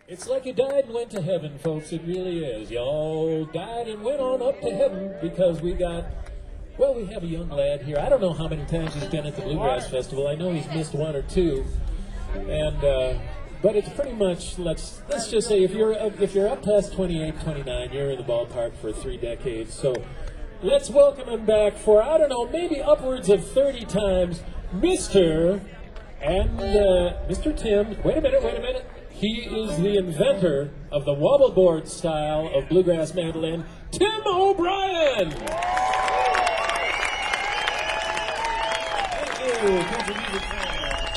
It's like you died and went to heaven, folks. It really is. Y'all died and went on up to heaven because we got, well, we have a young lad here. I don't know how many times he's been at the Bluegrass Festival. I know he's missed one or two. And, but it's pretty much, let's just say if you're up past 28, 29, you're in the ballpark for 3 decades. So let's welcome him back for, I don't know, maybe upwards of 30 times, Mr. Tim. Wait a minute. He is the inventor of the wobbleboard style of bluegrass mandolin, Tim O'Brien. Thank you. Country music fan.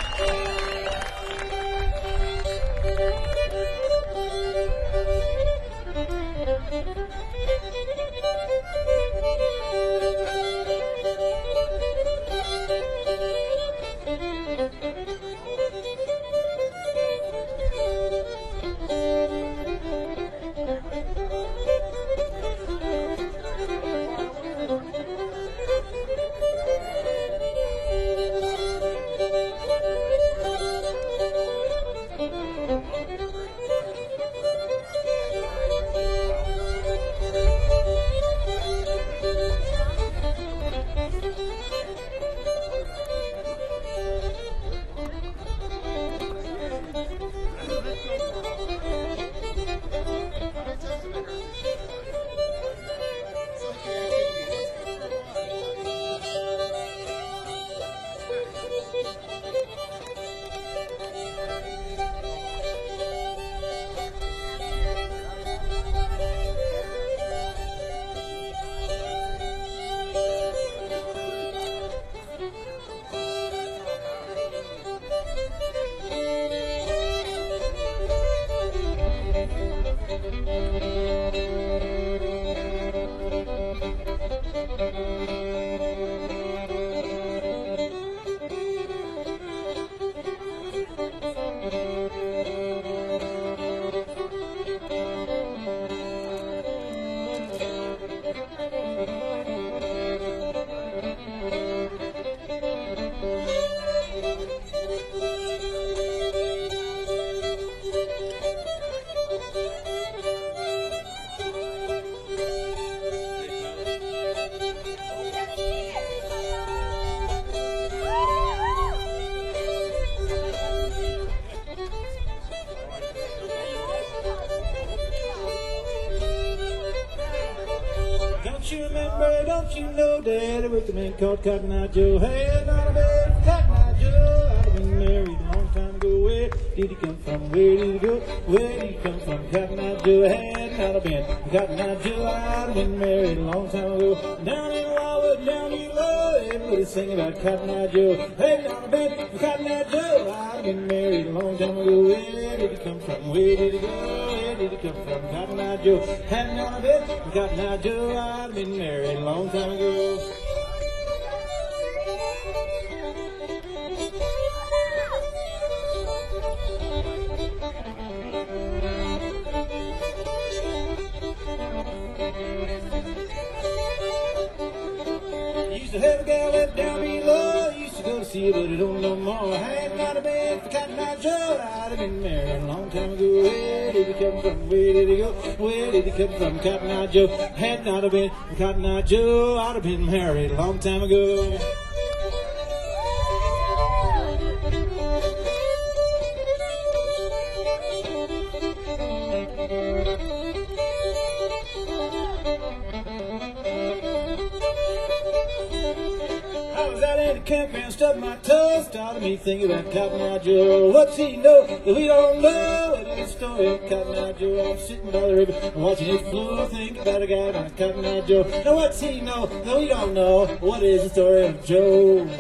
Don't you know Daddy with the man called Cotton Eye Joe? Hey, not a bad Cotton Eye Joe. I'd have been married a long time ago. Where did he come from? Where did he go? Where did he come from? Cotton Eye Joe had not have been Cotton Eye Joe. I'd have been married a long time ago. Down in Wildwood, down in Low, everybody's singing about Cotton Eye Joe. Hey, not a bad Cotton Eye Joe. I'd have been married a long time ago. Where did he come from? Where did he go? Where did he come from? Cotton Eye Joe had not have been Cotton Eye Joe. I'd have been married a long time ago. Used to have a gal that down below. Used to go to see her, but I don't know more. Had not have been for Cotton Eye Joe. I'd have been married a long time ago. Where did he come from? Where did he go? Where did he come from? Cotton Eye Joe. Had not have been for Cotton Eye Joe. I'd have been married a long time ago. Campground, stubbed my toe, started me thinking about Cotton Eye Joe. What's he know that we don't know? What is the story of Cotton Eye Joe? I'm sitting by the river, watching it flow, thinking about a guy named Cotton Eye Joe. Now what's he know that we don't know? What is the story of Joe?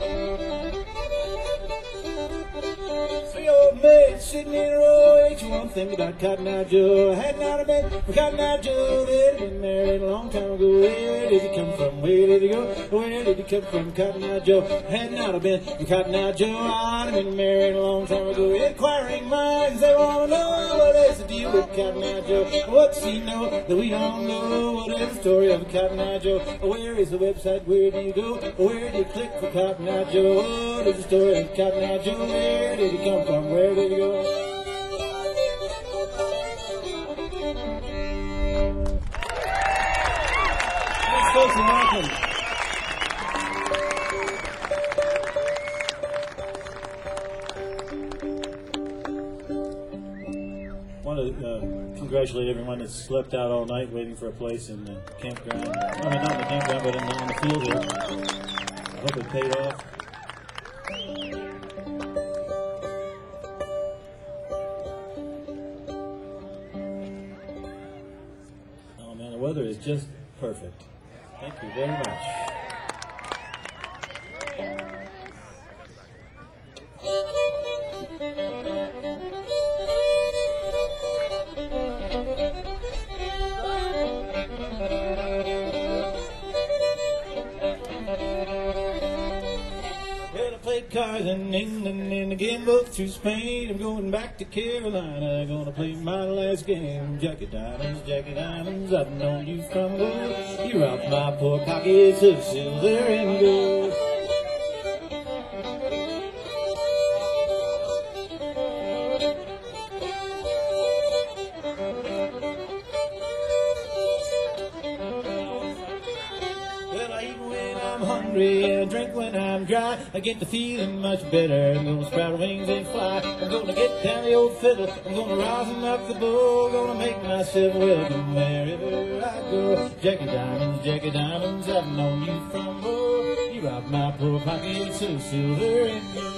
Sitting in a row, H1 think about Cotton Eye Joe. Had not have been for Cotton Eye Joe, they'd have been married a long time ago. Where did he come from? Where did he go? Where did he come from? Cotton Eye Joe. Had not have been for Cotton Eye Joe, I'd have been married a long time ago. Inquiring minds, they want to know what is the deal with Cotton Eye Joe. What's he know that we don't know? What is the story of Cotton Eye Joe? Where is the website? Where do you go? Where do you click for Cotton Eye Joe? What is the story of Cotton Eye Joe? Where did he come from? Where did he go? Thanks, folks, and welcome. I want to congratulate everyone that slept out all night waiting for a place in the campground. I mean, not in the campground, but on the field here. I hope it paid off. Oh man, the weather is just perfect. Thank you very much. Well, I played cards in England and again both through Spain. I'm going back to Carolina, gonna play my last game. Jackie Diamonds, I've known you from gold. You robbed my poor pockets of silver and gold. Well, I eat when I'm hungry and I drink when I'm dry. I get the feeling much better. I'm gonna sprout wings and fly. I'm gonna get down the old fiddle. I'm gonna rosin up the bowl. Gonna make myself welcome wherever I go. Jackie Diamonds, I've known you from old. You robbed my poor pockets of silver and gold.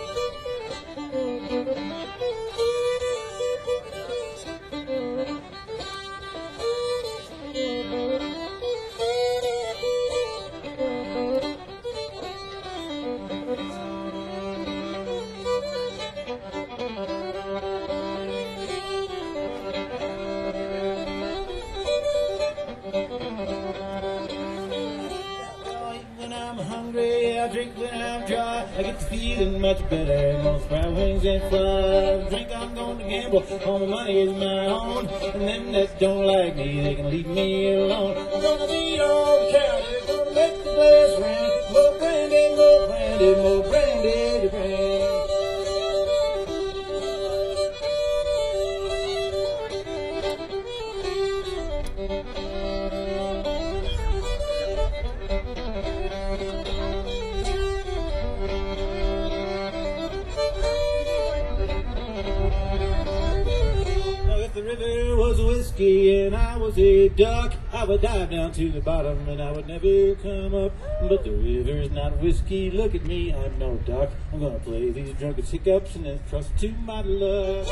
When I'm hungry, I drink when I'm dry. I get the feeling much better. I'm gonna sprout wings and fly. Drink, I'm gonna gamble. All the money is my own. And them that don't like me, they can leave me alone. I'm gonna beat all the cows. Gonna make the place rain. More brandy, more brandy, more brandy to bring. If the river was whiskey and I was a duck, I would dive down to the bottom and I would never come up. But the river's not whiskey, look at me, I'm no duck. I'm gonna play these drunken hiccups and then trust to my luck.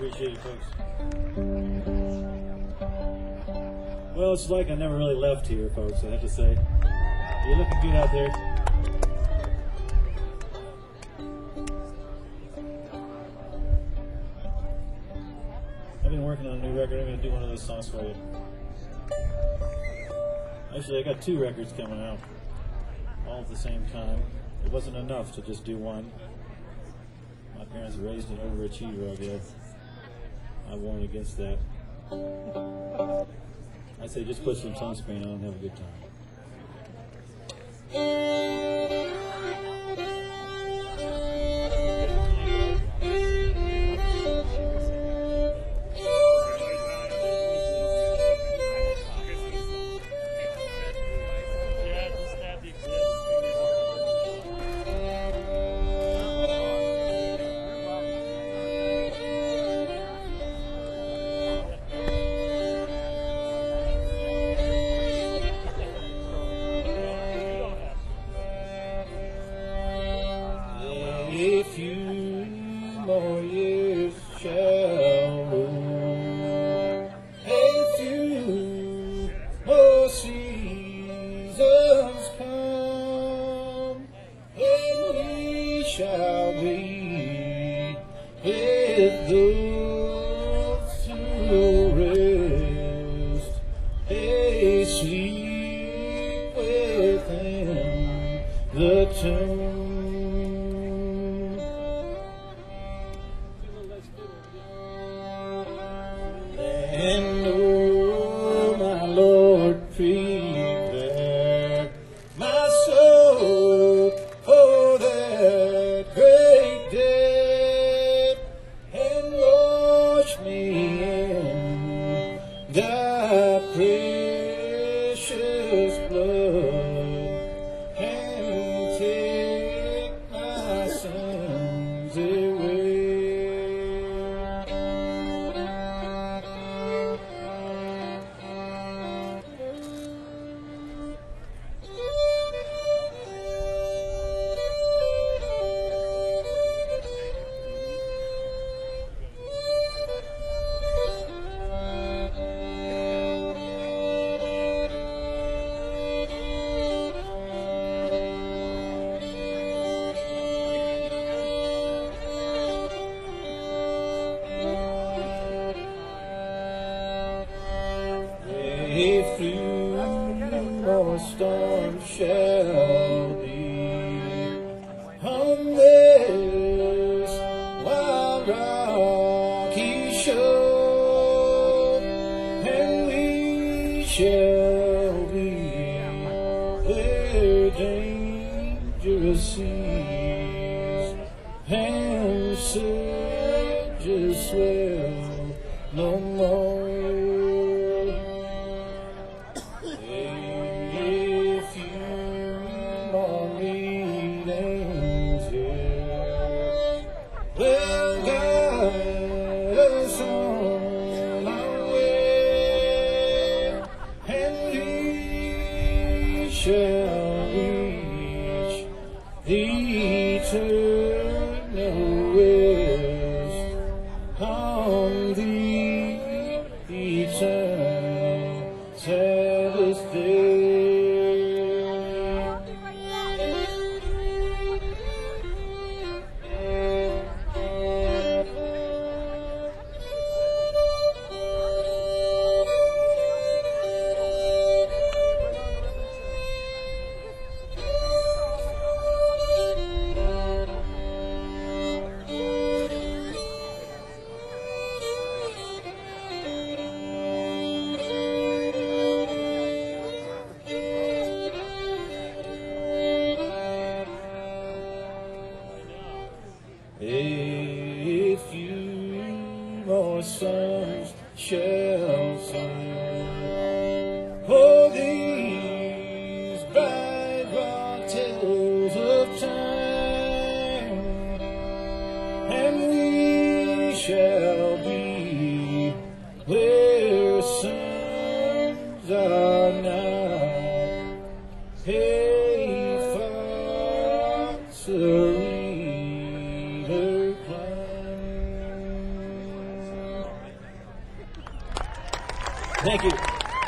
Appreciate it, folks. Well, it's like I never really left here, folks, I have to say. You're looking good out there. I've been working on a new record. I'm going to do one of those songs for you. Actually, I got 2 records coming out all at the same time. It wasn't enough to just do one. My parents raised an overachiever, I guess. I warned against that. I say just put some sunscreen on and have a good time. A few more years shall rule, a few more seasons come, and we shall be with those who rest, they sleep within the tomb. And oh, my Lord, prepare my soul for that great day, and wash me in thy precious blood, and take my sins away. A few more storms shall be on this wild rocky shore, and we shall be where dangerous seas and surges swell no more. Will guide us on our way, and we shall reach the eternal rest on the eternal day. A few more suns shall shine for these bright rock tales of time, and we shall be where suns are now. Hey, fox, Thank you.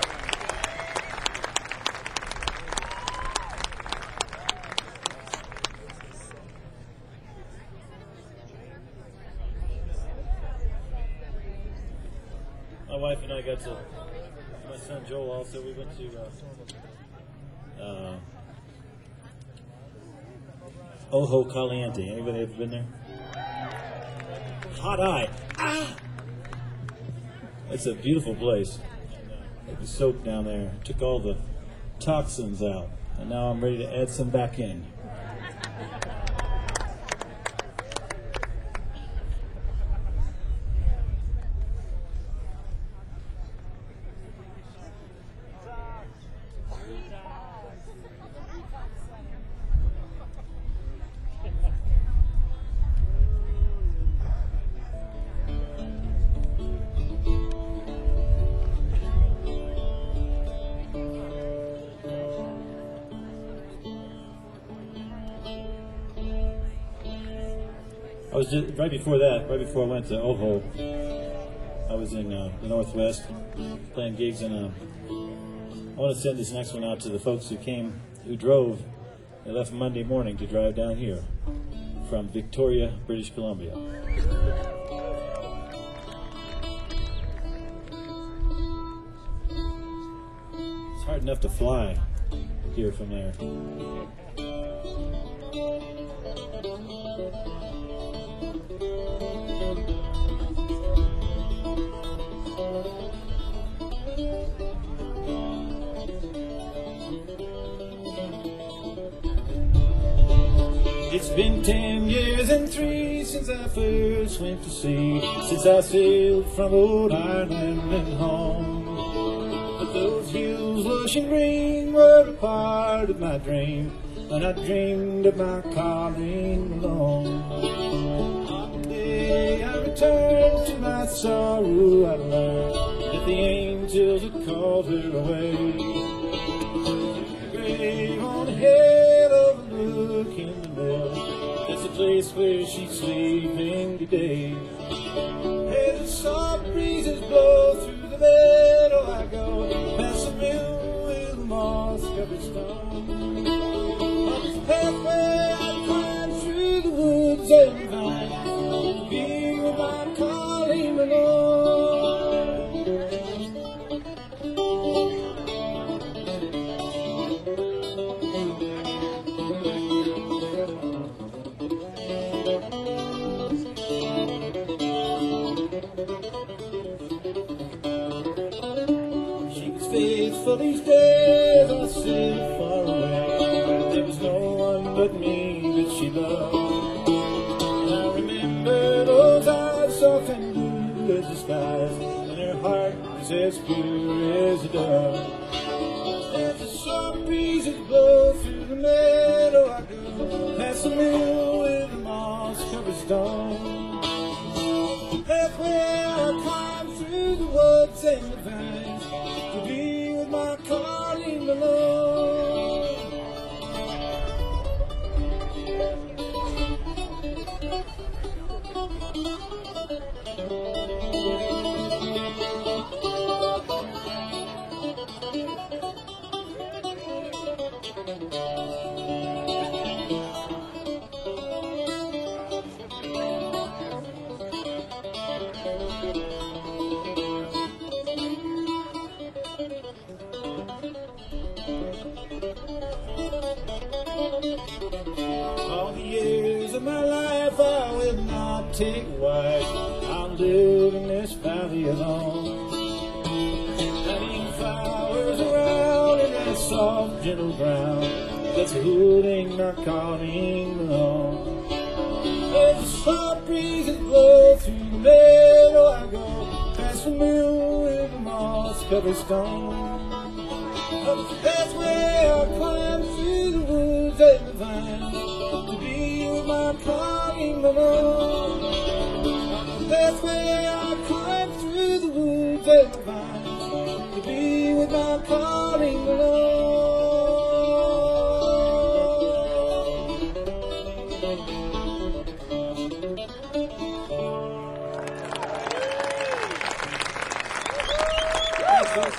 My wife and I got to, my son Joel also, we went to Ojo Caliente. Anybody ever been there? Hot Eye. Ah! It's a beautiful place. It was soaked down there. Took all the toxins out. And now I'm ready to add some back in. I was just, right before I went to Ojo, I was in the Northwest playing gigs, and I want to send this next one out to the folks who drove. They left Monday morning to drive down here from Victoria, British Columbia. It's hard enough to fly here from there. It's been 10 years and 3 since I first went to sea, since I sailed from old Ireland and home. But those hills lush and green were a part of my dream, and I dreamed of my calling alone. On the day I returned to my sorrow, I learned that the angels had called her away. The grave on the hill overlooking the mill, that's the place where she's sleeping today. As the soft breezes blow through the meadow, I go past the mill with the moss-covered stone. On this pathway I climb through the woods and vines, to be with my calling alone. For these days I sit far away. There was no one but me that she loved. And I remember those eyes soft and blue as the skies, and her heart was as pure as a dove. As the soft breezes blow through the meadow, I go past the mill with the moss-covered stone. Halfway I climb through the woods and the vines, to be with my calling alone. All the years of my life I will not take wife. I'll live in this valley alone, planting flowers around in that soft, gentle ground that's holding our calling alone. As the soft breezes blow through the meadow, I go past the mill with the moss-covered stone. Up the pathway I climb through the woods and the vines, to be with my calling alone. Up the pathway I climb through the woods and the vines, to be with my calling alone. Thanks, folks.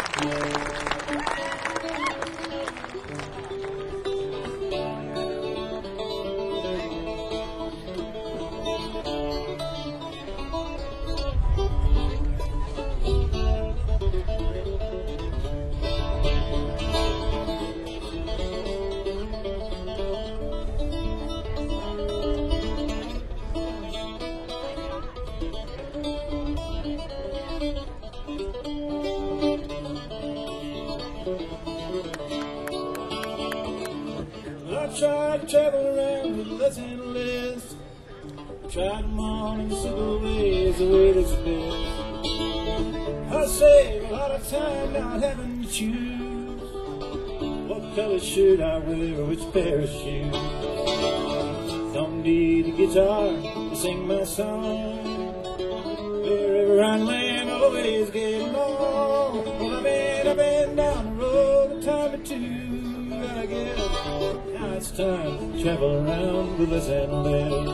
Try them on in simple ways, the way that's best. I save a lot of time not having to choose what color shirt I wear or which pair of shoes. Don't need a guitar to sing my song. Wherever I land, always get along. Well, I've been down the road a time or two, I guess. Now it's time to travel around with less and less.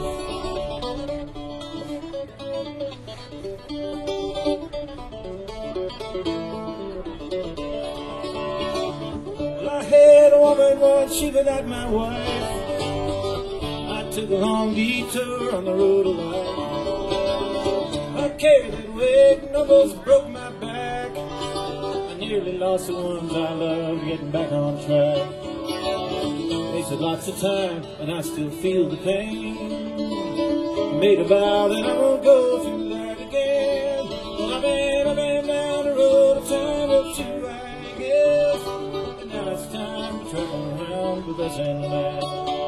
Well, I had a woman once, she was not my wife. I took a long detour on the road of life. I carried that weight and almost broke my back. I nearly lost the ones I loved, getting back on track. Wasted lots of time, and I still feel the pain. Made a vow that I won't go through that again. Well, I've been down the road a time or two, I guess. And now it's time to travel around with us and laugh.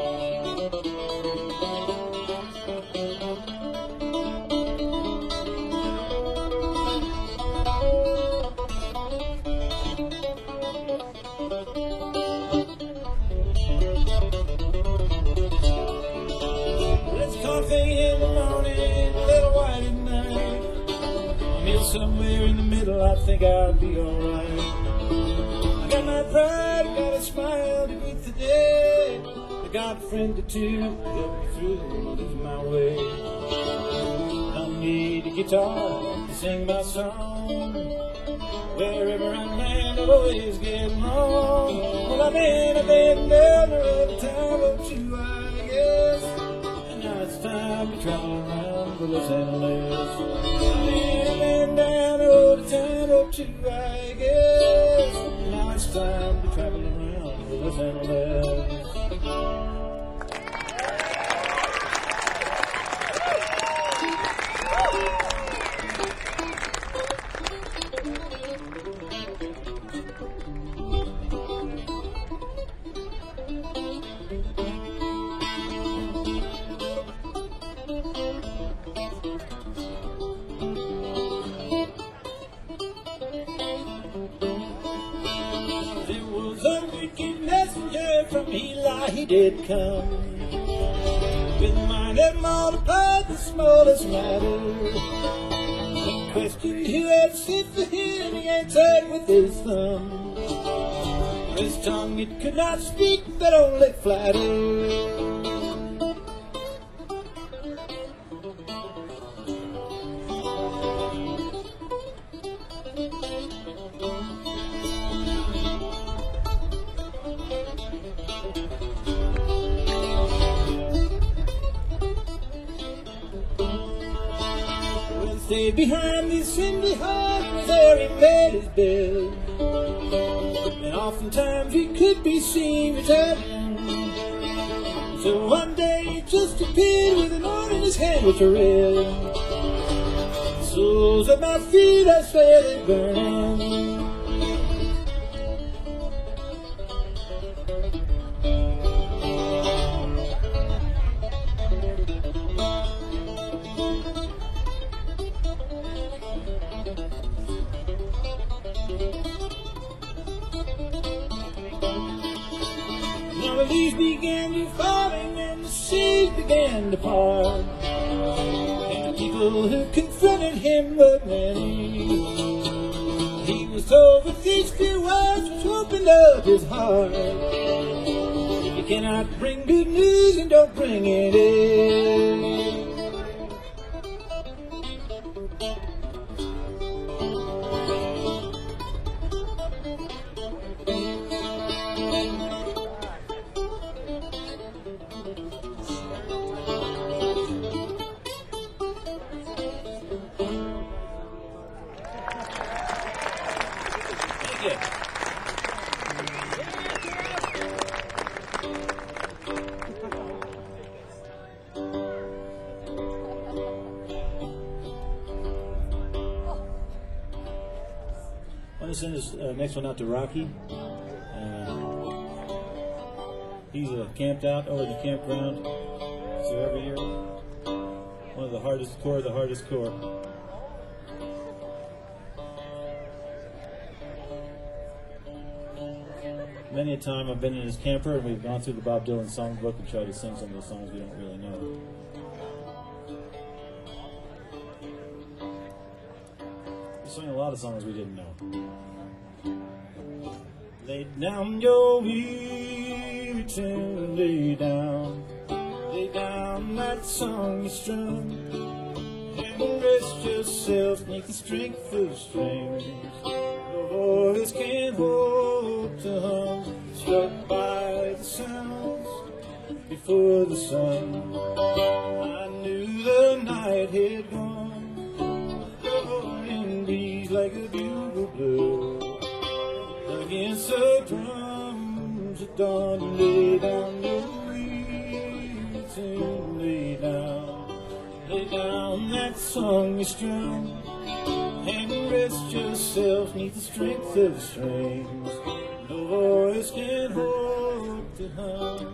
In the morning, a little white at night. I'm here somewhere in the middle, I think I'll be alright. I got my pride, got a smile to greet the day. I got a friend or two to help me through losing my way. Don't need a guitar to sing my song. Wherever I land, I'll always get along. Well, I've been down the road a time or two, I guess. Now it's time to travel around with Los Angeles. I've been down the road a time or two, I guess. Now it's time to travel around with Los Angeles. From Eli he did come, with mind that multiplied the smallest matter. He questioned who had sent for him, he answered with his thumb. His tongue it could not speak, but only flatter. Stayed behind the assembly hall where he made his bed, and oftentimes he could be seen returning. So one day he just appeared with an order in his hand which I read. The soles of my feet I swear they're burning. The leaves began to falling and the seas began to part, and the people who confronted him were many. He was told with these few words which opened up his heart: you cannot bring good news and don't bring it in. I'm going to send this next one out to Rocky. He's camped out over the campground, so every year the hardest core, the hardest core. Many a time I've been in his camper and we've gone through the Bob Dylan songbook and tried to sing some of those songs we don't really know. We sang a lot of songs we didn't know. Lay down your weary tune, lay down that song you strum, and rest yourself 'neath the strength of strings. Your voice can't hope to hum, struck by the sounds before the sun. I knew the night had gone, blowing breeze like a bugle blew against the drums at dawn. Lay down your weary tune, lay down that song you strum, and rest yourself 'neath the strength of the strings. No voice can hope to hum.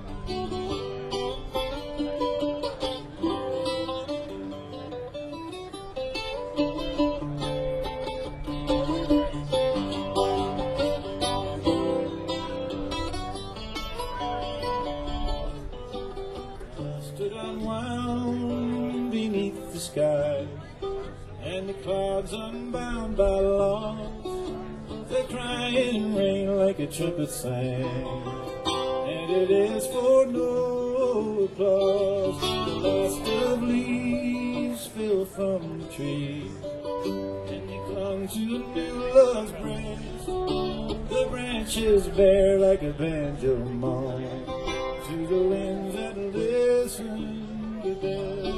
Stood unwound beneath the sky, and the clouds unbound by law. The crying rain like a trumpet sang, and it is for no applause. The last of leaves fell from the tree, and they clung to a new love's breast. The branches bare like a banjo moan to the winds that listen to death.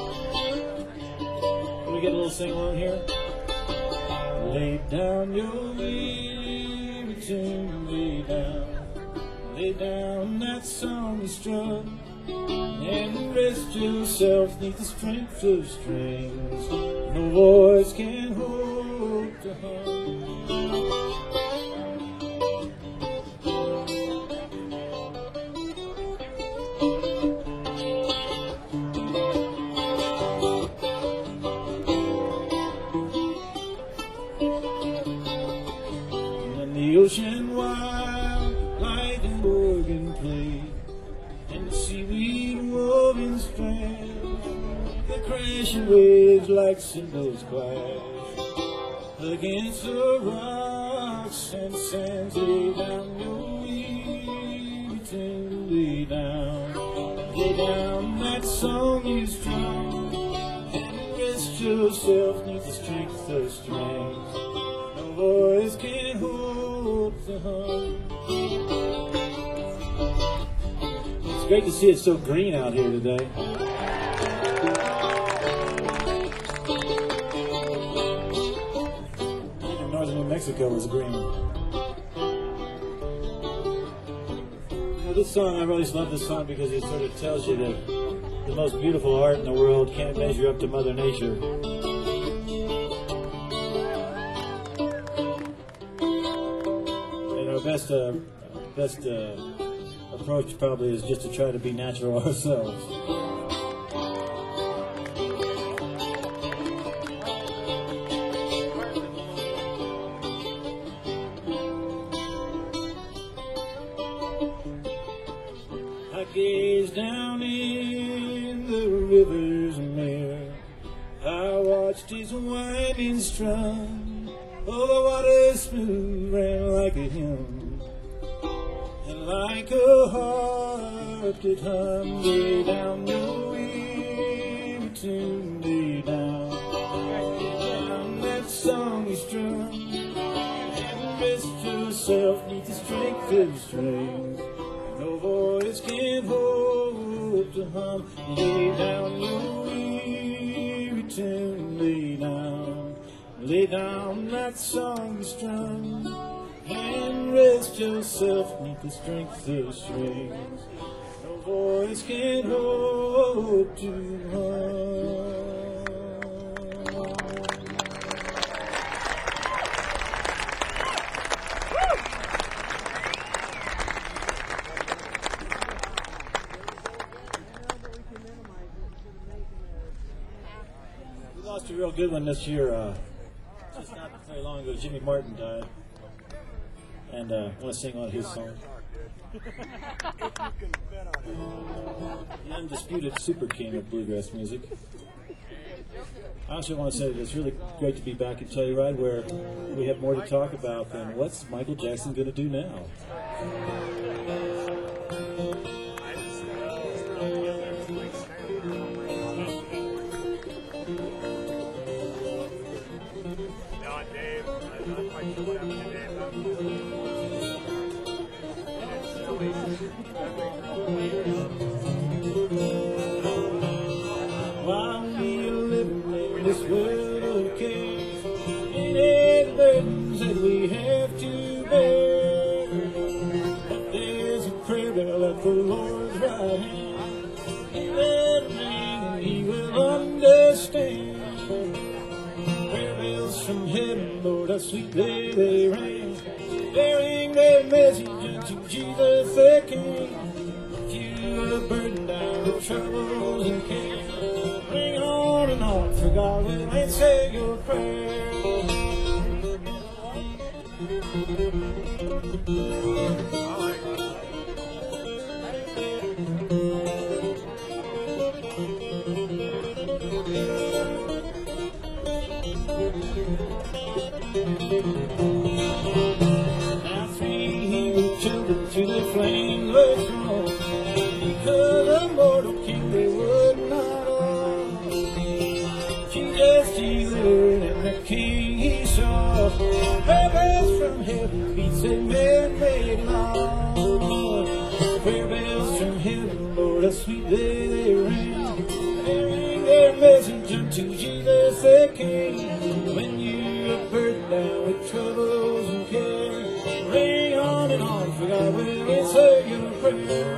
Can we get a little sing-along here? Lay down your weary tune, lay down that song you strum, and rest yourself 'neath the strength of strings. No voice can hope to hum. The ocean wild like an organ played, and the seaweed woven strands, the crashing waves like cymbals clash against the rocks and sands. Lay down your weary tune, lay down that song you strum, and rest yourself 'neath the strength of strings. No voice can hold the hum. It's great to see it so green out here today. Even northern New Mexico is green. This song, I really love this song because it sort of tells you that the most beautiful art in the world can't measure up to Mother Nature. And our best approach probably is just to try to be natural ourselves. I gaze down in the river's mirror, I watched his winding strum. Oh, the water smooth ran like a hymn, and like a harp it hummed. Lay down your weary tune, lay down that song you strum, and rest yourself 'neath the strength of strings. No voice can hold to hum. Lay down your weary tune, lay down that song you strum, and rest yourself 'neath the strength of strings. No voice can hold to hum. lost a real good one this year. Just not very long ago, Jimmy Martin died. And I want to sing one of his songs. The undisputed super king of bluegrass music. I also want to say that it's really great to be back at Telluride, where we have more to talk about than what's Michael Jackson going to do now. While we are living in this world of chaos, it ain't burdens that we have to bear. But there's a prayer bell at the Lord's right hand. Give it a ring and He will understand. Prayer bells from heaven, Lord, how sweetly they ring, bearing their message unto Jesus the King. If you are burdened down with troubles and cares, ring on and on, for God will answer your prayer. Now 3 Hebrew children to the flame were thrown, because a mortal king they would not own. Jesus delivered and the king he saw, prayer bells from heaven beats a man-made law. Prayer bells from heaven, Lord, how sweetly they ring, bearing their message unto Jesus the King. When you are burdened down with troubles and care, ring on and on, for God will answer your prayer.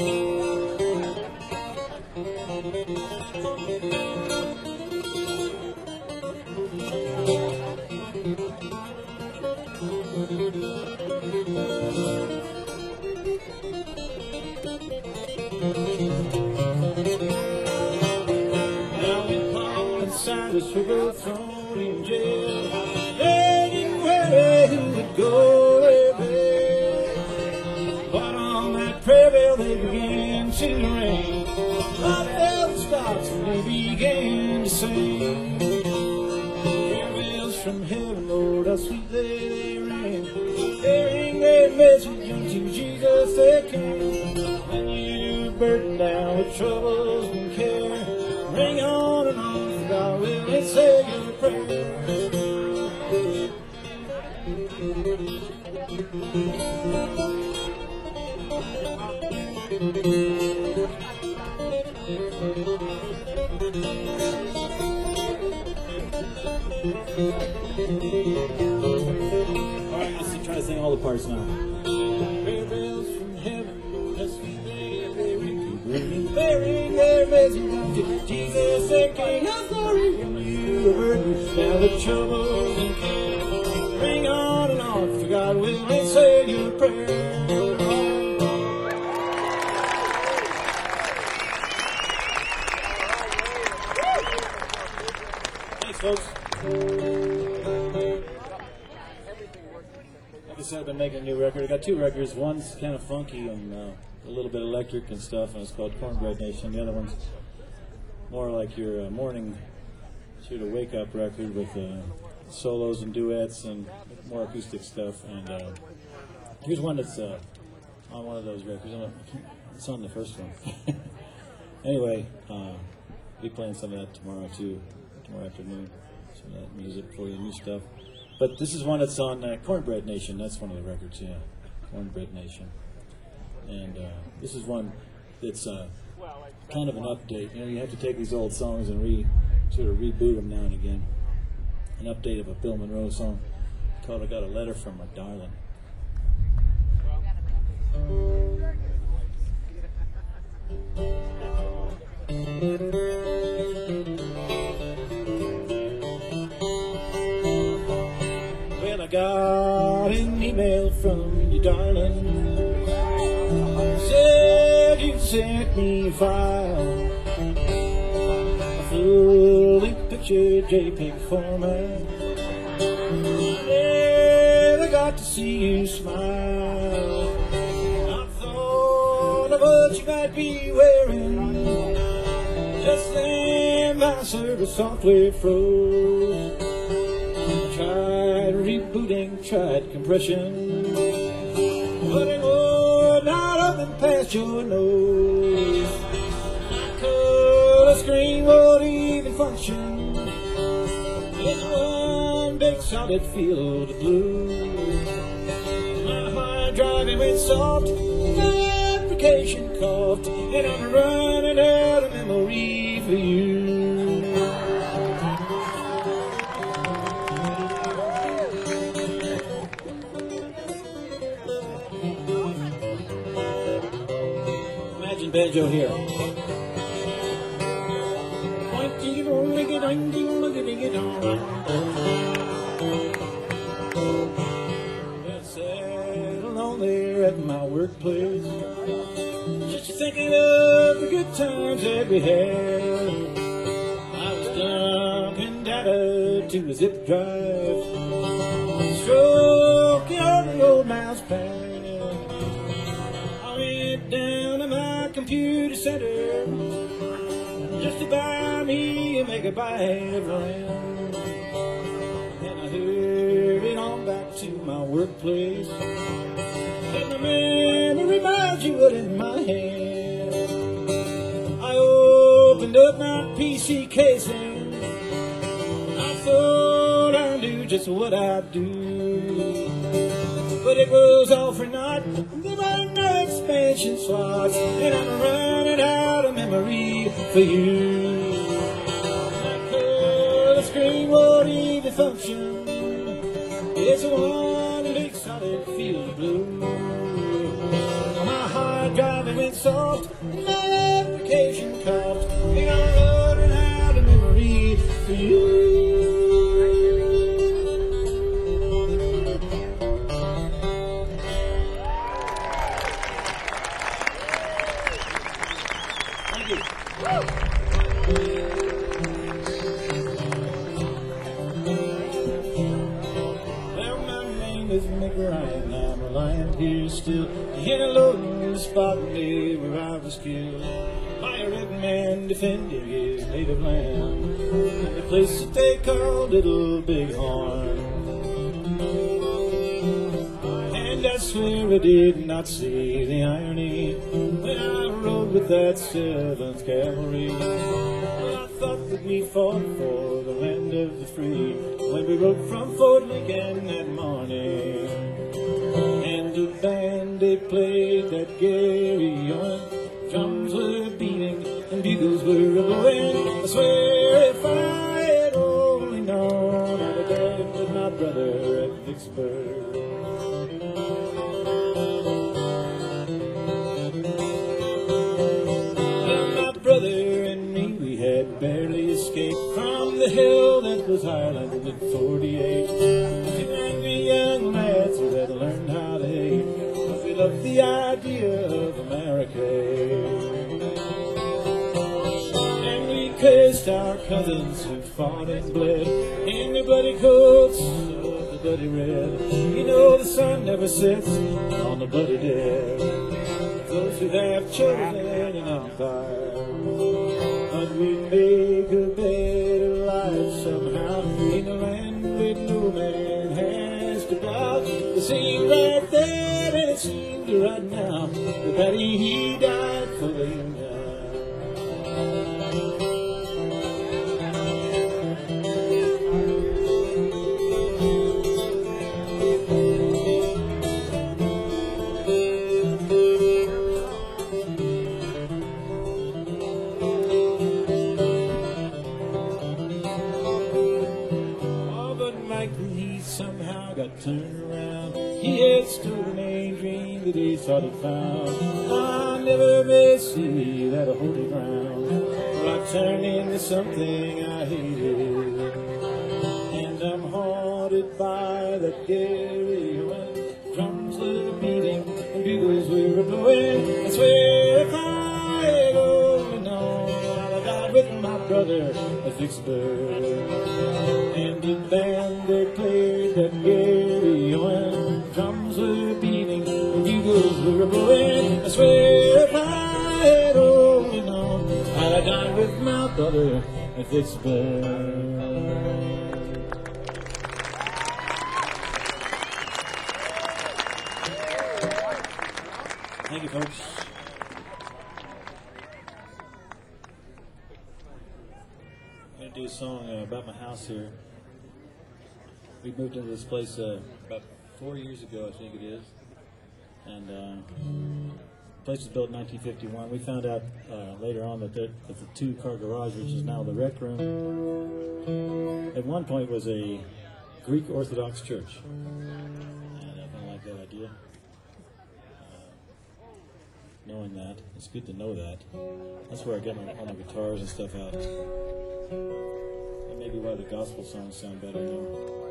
Now when Paul and Silas were both thrown in jail, they didn't worry who would go their bed. But on that prayer bell they began to ring, my bell stopped and they began to sing. Prayer bells from heaven, Lord, how sweetly they ring, bearing their message unto Jesus the King. When you're burdened down with troubles and care, ring on and on, for God will answer your prayer. Alright, let's try to sing all the parts now. Prayer bells from heaven, how sweetly they ring, bearing their message unto Jesus the King. How glory when you are burdened down with troubles and care, ring on and on, for God will answer your prayer. Thanks, folks. Like I said, I've been making a new record. I got 2 records. One's kind of funky and a little bit electric and stuff, and it's called Cornbread Nation. The other one's more like your morning sort of wake-up record with solos and duets and more acoustic stuff. And here's one that's on one of those records. It's on the first one. Anyway, I'll be playing some of that tomorrow too, tomorrow afternoon. Some of that music for you, new stuff. But this is one that's on Cornbread Nation. That's one of the records, yeah. Cornbread Nation. And this is one that's kind of an update. You know, you have to take these old songs and sort of reboot them now and again. An update of a Bill Monroe song called I Got a Letter from My Darling. Well, I got an email from you, darling. Said you sent me a file, a fully picture preacher J.P. Foreman. Never got to see you smile. I thought of what you might be wearing. Just then my service software froze. Tried rebooting, tried compression, but it would not open past your nose. My color screen won't even function. It's one big solid field of blue. My hard drive it went soft, my application coughed, and I'm running out of memory for you. Imagine banjo here. Sat alone there at my workplace, just thinking of the good times that we had. I was dumping data to a zip drive, stroking on the old mouse pad. I went down to my computer center just to buy me a megabyte of RAM. Then I hurried on back to my workplace. Let my memory module in my hand. I opened up my PC casing. I thought I knew just what I'd do, but it was all for naught. There were no expansion slots, and I'm running out of memory for you. My color screen won't even function. It's one big solid field of blue. My hard drive it went soft, my application coughed, and I'm running out of memory for you. Well, my name is Mick Ryan. I'm reliant here still in a loading spot near where I was killed by a red man defending his native land in a place that they call Little Bighorn. And I swear I did not see the irony when I rode with that 7th Cavalry. Well, I thought that we fought for the land of the free when we rode from Fort Lincoln that morning. And the band they played that Gary on, drums were beating and bugles were blowing. I swear if I had only known, I'd have died with my brother at Vicksburg. Brother and me, we had barely escaped from the hill that was Ireland in 48. Two angry young lads who had learned how to hate, but we loved the idea of America. And we cursed our cousins who fought and bled in their bloody coats of the bloody red. You know the sun never sets on the bloody dead. Those who have chosen an empire, but we make a better life somehow in a land where no man has to bow. It seemed right then and it seemed right now that Paddy he died for the Union. Somehow got turned around. He had stolen a dream that he thought he'd found. I never may see that holy ground where I turned into something I hated. And I'm haunted by that Gary when drums were beating and bugles were blowing. I swear if I had only known, I'd have died with my brother at Vicksburg. And the band they played that Gary Owen, drums were beating, bugles were blowing. I swear if I had only known, I'd have dined with my brother at Vicksburg. Thank you, folks. I'm going to do a song about my house here. We moved into this place about 4 years ago, I think it is. And the place was built in 1951. We found out later on that the two-car garage, which is now the rec room, at one point was a Greek Orthodox church. And I kind of like that idea. Knowing that, it's good to know that. That's where I get all my guitars and stuff out. That may be why the gospel songs sound better now.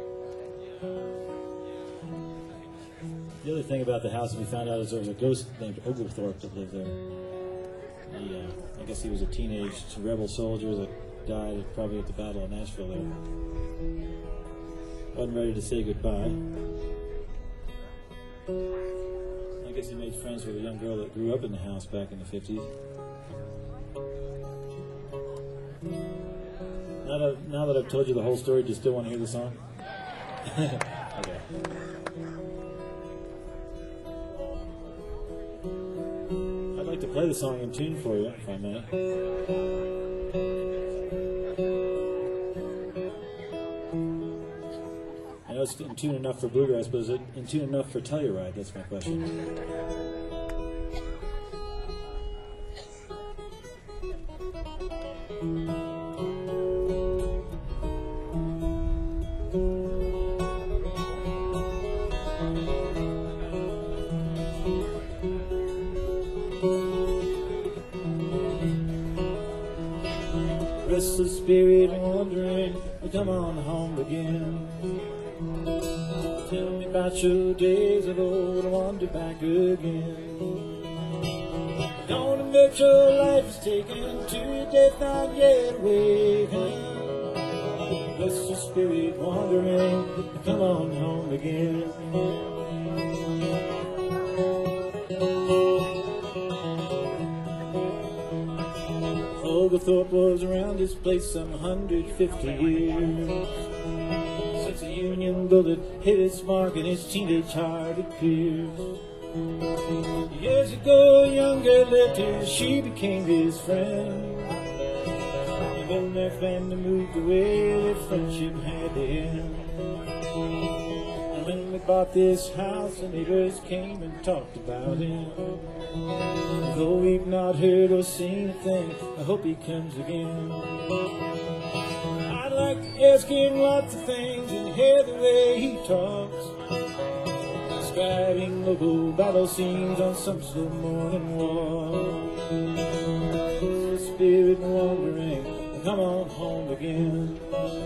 The other thing about the house that we found out is there was a ghost named Oglethorpe that lived there. I guess he was a teenage rebel soldier that died probably at the Battle of Nashville there. Wasn't ready to say goodbye. I guess he made friends with a young girl that grew up in the house back in the 50s. Now that I've told you the whole story, do you still want to hear the song? Okay. I'd like to play the song in tune for you, if I may. I know it's in tune enough for bluegrass, but is it in tune enough for Telluride? That's my question. Restless spirit wandering, come on home again. Tell me about your days of old, I wander back again. Don't admit your life is taken to death, not yet awakened. Restless spirit wandering, come on home again. Oglethorpe was around this place some 150 years. Since a Union bullet hit its mark and its teenage heart it pierced. Years ago a young girl left him, she became his friend. And when their family moved away, their friendship had to end. And when we bought this house, the neighbors came and talked about him. Though we've not heard or seen a thing, I hope he comes again. I'd like to ask him lots of things and hear the way he talks, describing local battle scenes on some slow morning walk. The spirit wandering, come on home again.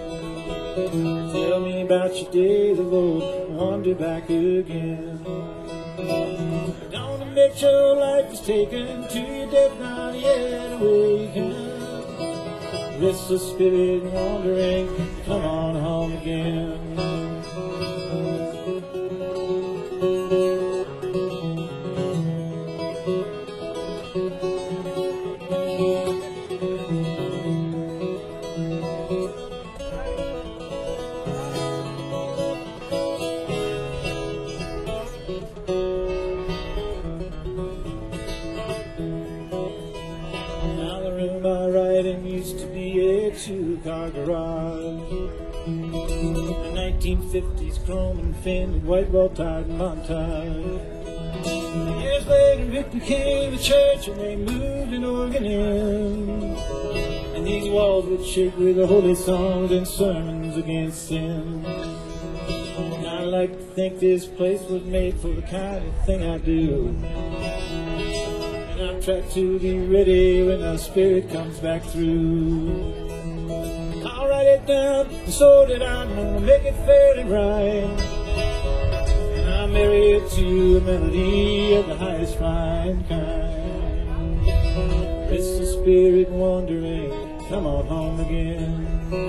Tell me about your days of old, wander back again. Don't admit your life is taken to your death, not yet awakened. Restless spirit wandering, come on home again. Two-car garage, a 1950s chrome and fended white wall-tied montage. Years later it became a church and they moved an organ in, and these walls would shake with the holy songs and sermons against sin. And I like to think this place was made for the kind of thing I do, and I'm trying to be ready when the spirit comes back through. I'll write it down so that I know, make it fair and right. And I'll marry it to a melody of the highest fine kind. Restless spirit wandering, come on home again.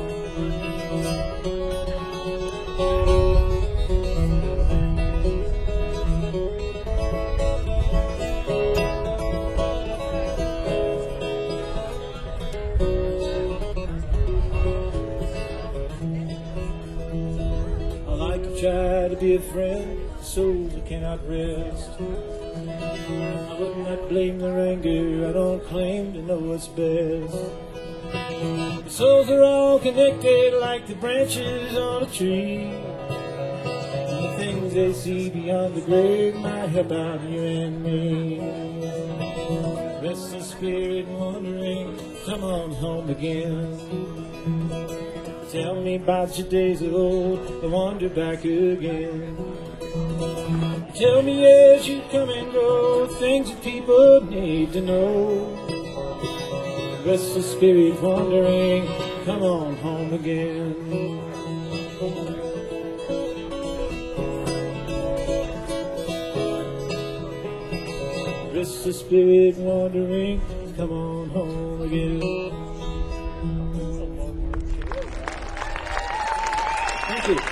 Try to be a friend, souls that cannot rest. I would not blame their anger, I don't claim to know what's best. The souls are all connected like the branches on a tree. And the things they see beyond the grave might help out you and me. Restless spirit wandering, come on home again. Tell me about your days of old, I wander back again. Tell me as you come and go, things that people need to know. Restless spirit wandering, come on home again. Restless spirit wandering, come on home again. Thank you.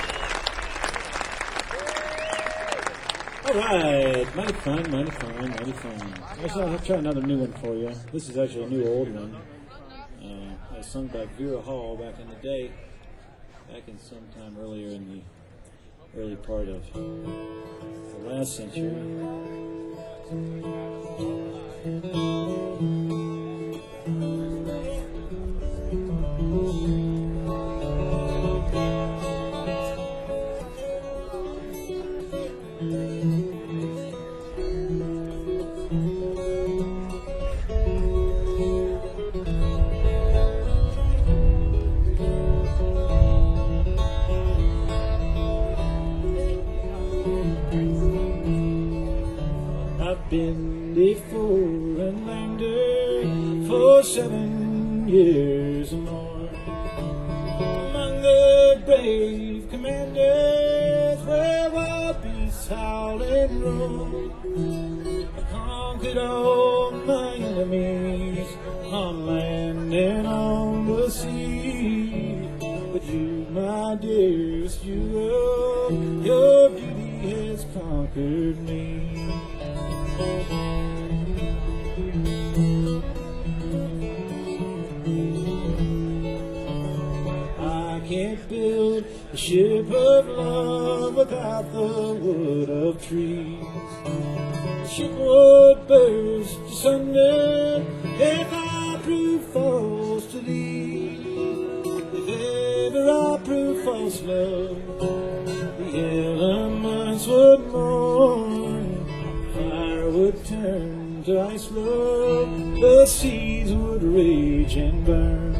All right, mighty fun, mighty fun, mighty fun. I'll try another new one for you. This is actually a new old one. I sung by Vera Hall back in the day, back in sometime earlier in the early part of the last century. Been before and landed for 7 years or more. Among the brave commanders where wild beasts howl and roar. I conquered all my enemies on land and on the sea. But you, my dearest, your beauty has conquered me. I can't build a ship of love without the wood of trees. The ship would burst asunder if I prove false to thee. If ever I prove false, love, the elements would mourn. Fire would turn to ice, love, the seas would rage and burn.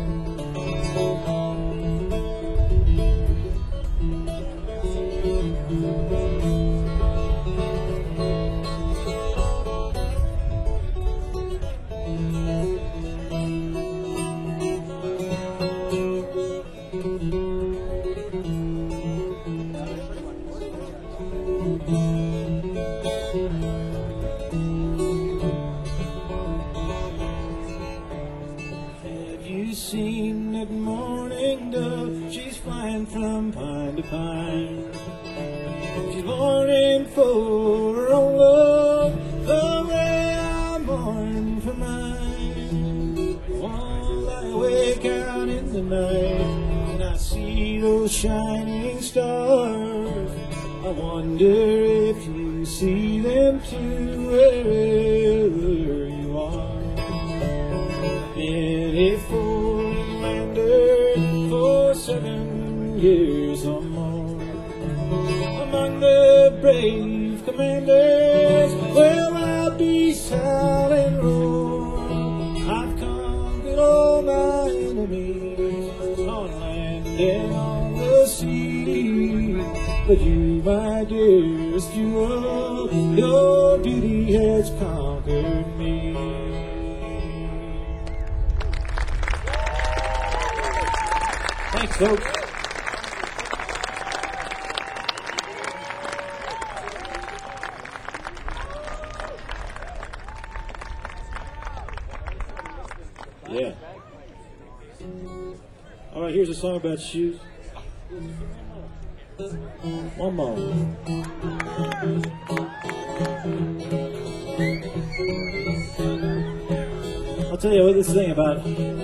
Seen that morning dove, she's flying from pine to pine. She's mourning for her own love, the way I mourn for mine. I won't lie awake out in the night, and I see those shining stars. I wonder if you see them too, wherever you are. Been a foreign lander for 7 years or more. Among the brave commanders where wild beasts howl and roar. I've conquered all my enemies on land and on the sea. But you, my dearest, your beauty has conquered me. Thanks, folks. Yeah. here's a song about shoes. One more. I'll tell you what, this thing about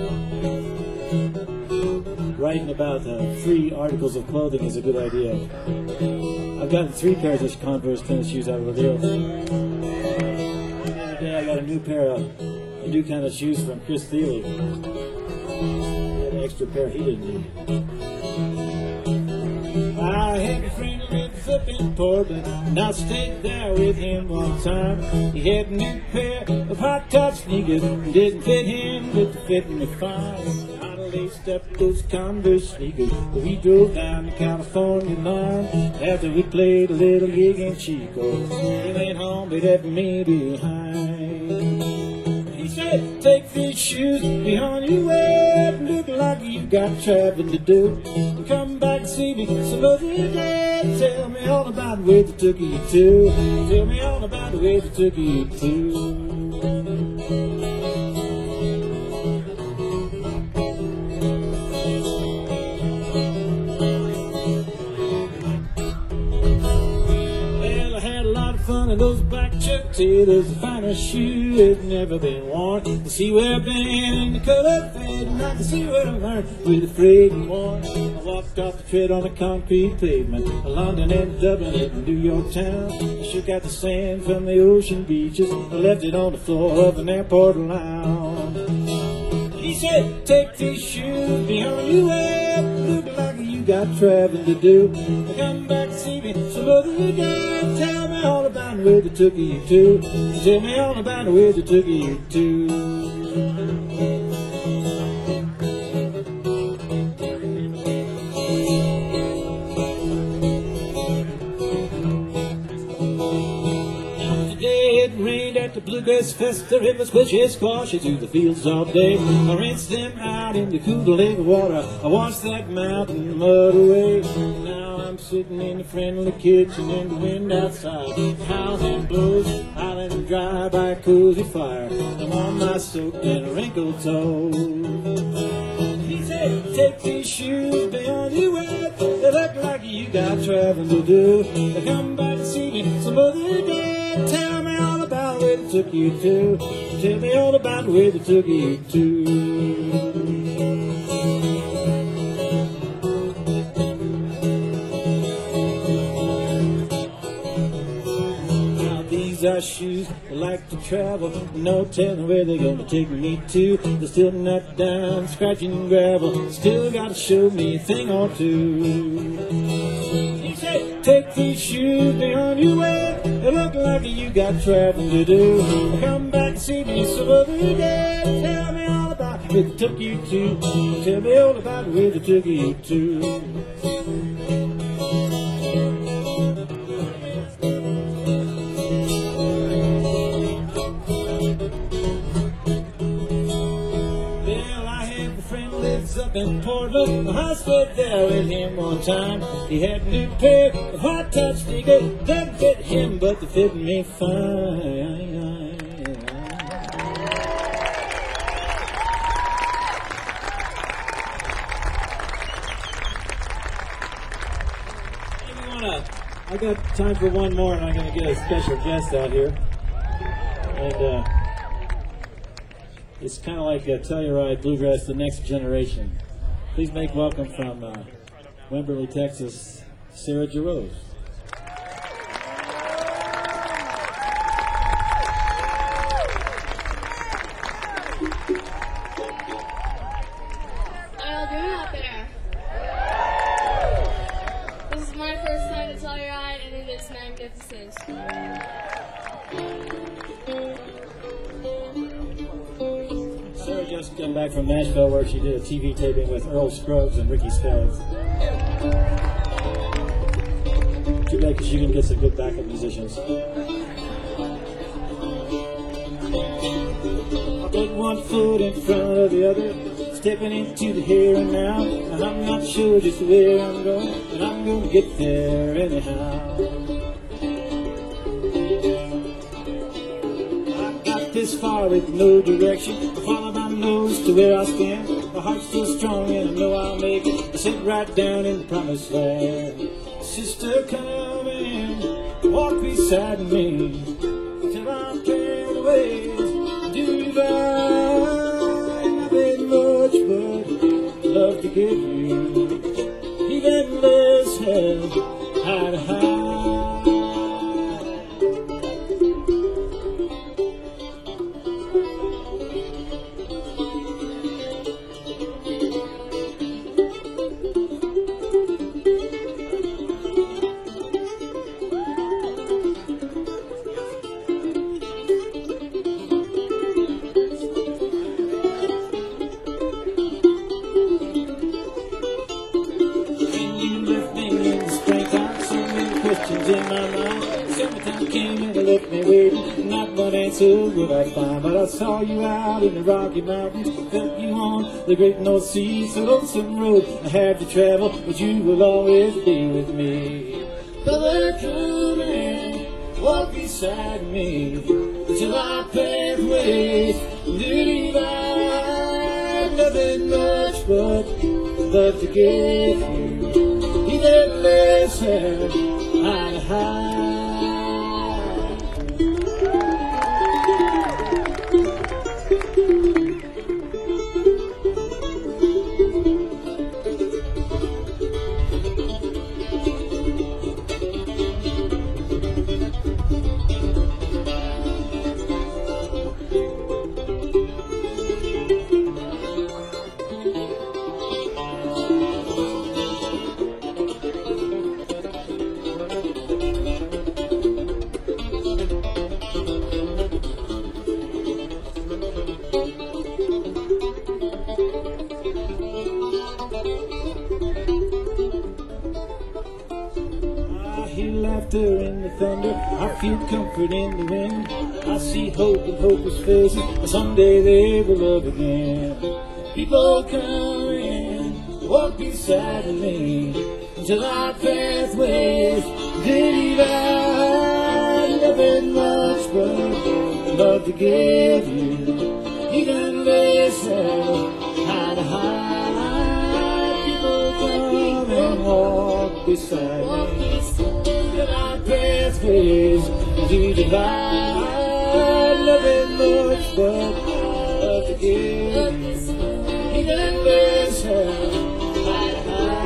writing about free articles of clothing is a good idea. I've gotten 3 pairs of Converse tennis shoes out of a deal. The other day I got a new kind of shoes from Chris Thiele. He had an extra pair he didn't need. I had a friend who lives up in Portland, and I stayed there with him one time. He had a new pair of hot top sneakers, didn't fit him, but they fit me fine. I laced up those Converse sneakers, we drove down the California line. After we played a little gig in Chico, he went home, but left me behind. He said, take these shoes, be on your way, look like you got traveling to do. Come back and see me some other day. Tell me all about where they took you to. Tell me all about the way they took you to. Fun of those black Chuck Taylors, the finest shoe that's never been worn. To see where I've been in the color fade, and I can see where I've learned with the frayed and worn. I walked off the tread on the concrete pavement of London and Dublin and New York town. I shook out the sand from the ocean beaches, I left it on the floor of an airport lounge. He said, take these shoes, be on your way, look like you got traveling to do. Come back and see me some other day. Tell me all about where they took you to. Tell me all about where they took you to. It rained at the Bluegrass Fest, the rivers squishy squashy through the fields all day. I rinsed them out in the cool lake water, I washed that mountain mud away. Now I'm sitting in the friendly kitchen in the wind outside, howls and blows, island and dry by a cozy fire. I'm on my soaked and wrinkled toes. He said, take these shoes, be on your way, they look like you got traveling to do. Come back and see me some other day. Tell me all about where they took you to. Tell me all about where they took you to. Now these are shoes that like to travel, no telling where they're gonna take me to. They're still knocked down, scratching gravel, still gotta show me a thing or two. Take these shoes, be on your way. They look like you got traveling to do. Come back and see me some other day. Tell me all about where they took you to. Tell me all about where they took you to. Up in Portland, I stayed there with him one time. He had a new pair of hot top sneakers that fit him, but they fit me fine. I got time for one more, and I'm going to get a special guest out here. And it's kind of like Telluride Bluegrass, the next generation. Please make welcome from Wimberley, Texas, Sarah Jarosz. How y'all doing out there? This is my first time to Telluride, and it is magnificent. Sarah just come back from Nashville where she did a TV taping with Earl Scruggs and Ricky Skaggs. Too bad because she can get some good backup musicians. I'll take one foot in front of the other, stepping into the here and now. And I'm not sure just where I'm going, but I'm going to get there anyhow. This far with no direction, I follow my nose to where I stand. My heart's still strong and I know I'll make it. I sit right down in the promised land. Sister, come and walk beside me till I pay the ways do divine. Nothing much but love to give you, even less help how to hide. In my mind, summertime came and it left me waiting. Not one answer would I find, but I saw you out in the Rocky Mountains, felt you on the Great North Sea. So lonesome road I had to travel, but you will always be with me. Brother, come and walk beside me till our pathways divide. Nothing much but love to give you, even less high, high. Laughter in the thunder, I feel comfort in the wind. I see hope in hopeless faces, someday they will love again. People come and walk beside me until our pathways divide. Nothing much but love to give you, even less high to high. People come and walk beside me. Our pathways to divide. Nothing much but love to give you, even less high,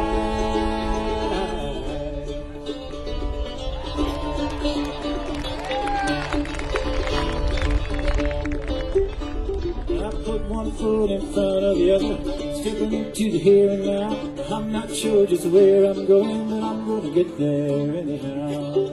I put one foot in front of the other, stepping to the here and now. I'm not sure just where I'm going, but I'm gonna get there anyhow.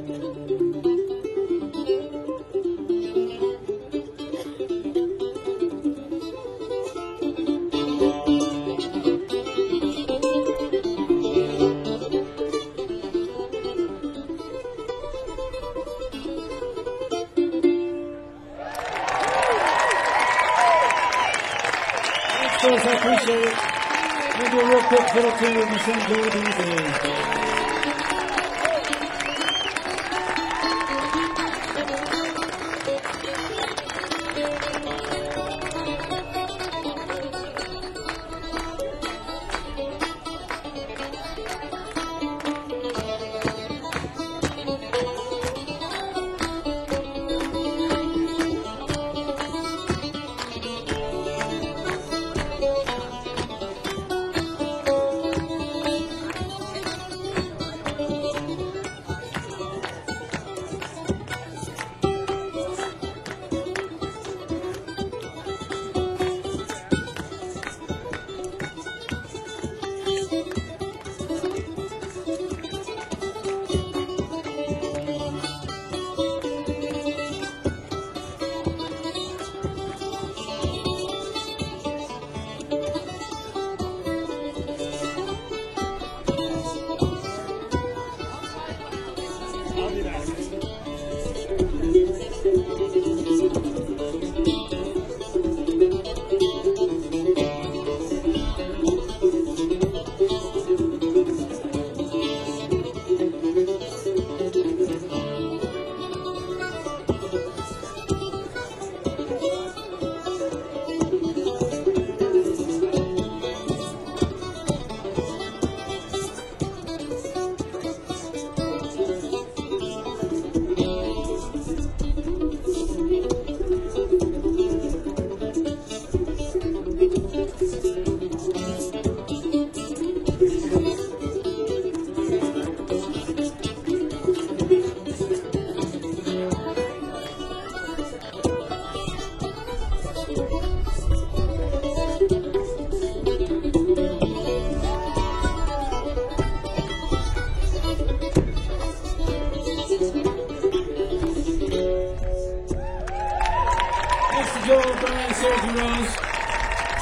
Thanks, folks, I appreciate it. We'll do a real quick little tune with St. George's.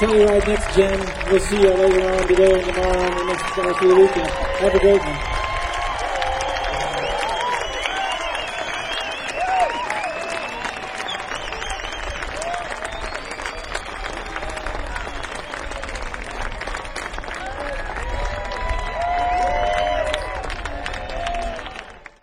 Telluride next gen. We'll see you later on today and tomorrow and the next rest of the weekend. Have a great one.